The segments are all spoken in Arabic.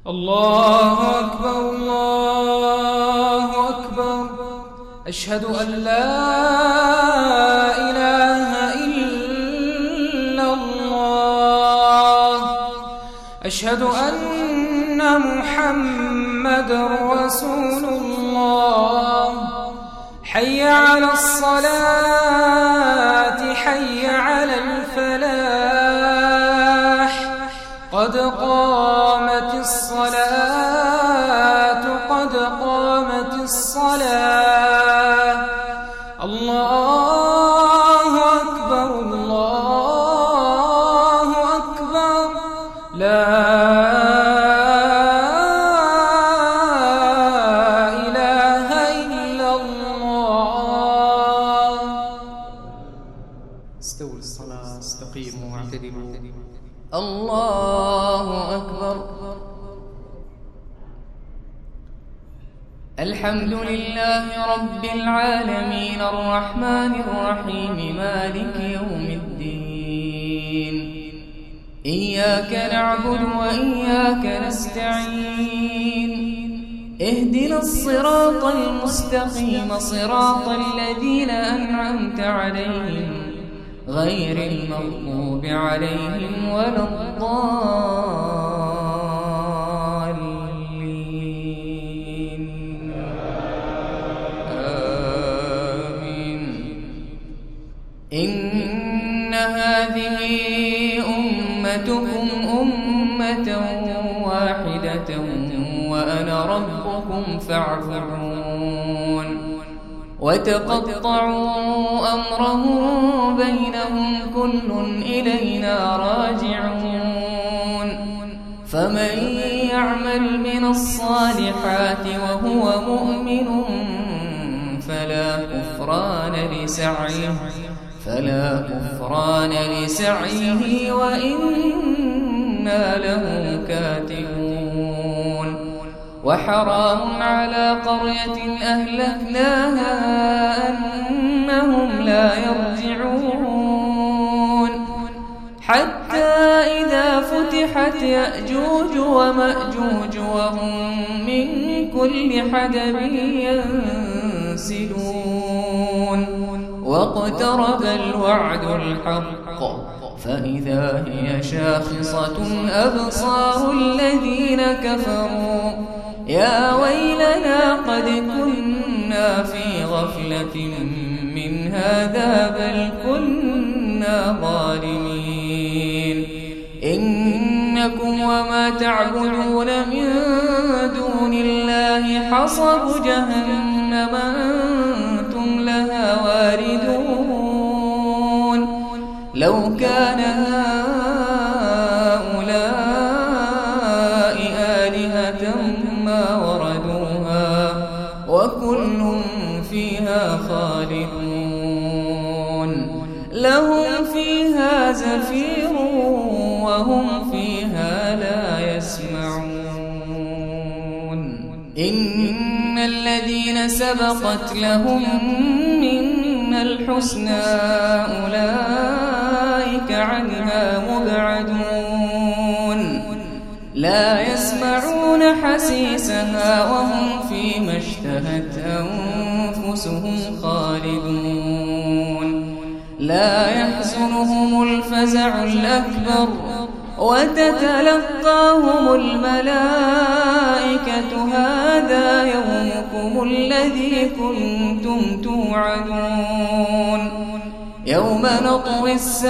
الله أكبر الله أكبر. أشهد أن لا إله إلا الله. أشهد أن محمد رسول الله. حي على الصلاة حي على الفلاح. قد قامت الصلاة قد قامت الصلاة. الله أكبر الله أكبر. لا إله إلا الله. استووا الصلاة استقيموا واعتدلوا. الله أكبر. الحمد لله رب العالمين الرحمن الرحيم مالك يوم الدين. إياك نعبد وإياك نستعين. اهدنا الصراط المستقيم صراط الذين أنعمت عليهم غير المغضوب عليهم ولا الضالين. آمين. إن هذه أمتكم أمة واحدة وأنا ربكم فاعبدون. وتقطعوا أمرهم بينهم كل إلينا راجعون. فمن يعمل من الصالحات وهو مؤمن فلا كفران لسعيه وإنا له كاتبون. وحرام على قرية أهلكناها أنهم لا يرجعون. حتى إذا فتحت يأجوج ومأجوج وهم من كل حدب ينسلون. واقترب الوعد الحق فإذا هي شاخصة أبصار الذين كفروا يا ويلنا قد كنا في غفلة من هذا بل كنا ظالمين. إنكم وما تعبدون من دون الله حصب جهنم أنتم لها واردون. لو كان هؤلاء آلهة ما وردوها وكل فيها خالدون. لهم فيها زفير وهم فيها لا يسمعون. إن الذين سبقت لهم منا الحسنى أولئك عنها مبعدون. لا يسمعون حسيسها وهم فيما اشتهت أنفسهم خالدون. لا يحزنهم الفزع الأكبر وتتلقاهم الملائكة هذا يومكم الذي كنتم توعدون. يوم نطوي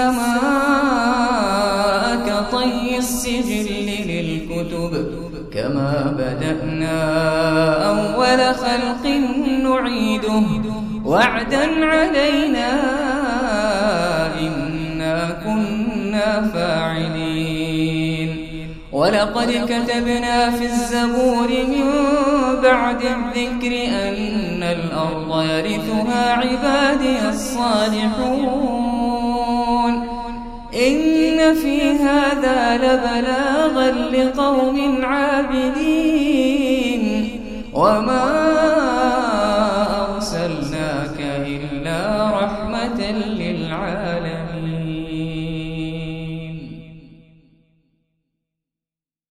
السماء كطي السجل للكتب كما بدأنا أول خلق نعيده وعدا علينا إنا كنا فاعلين. ولقد كتبنا في الزبور من بعد الذكر أن الأرض يرثها عبادي الصالحون. إن في هذا لبلاغا لقوم عابدين. وما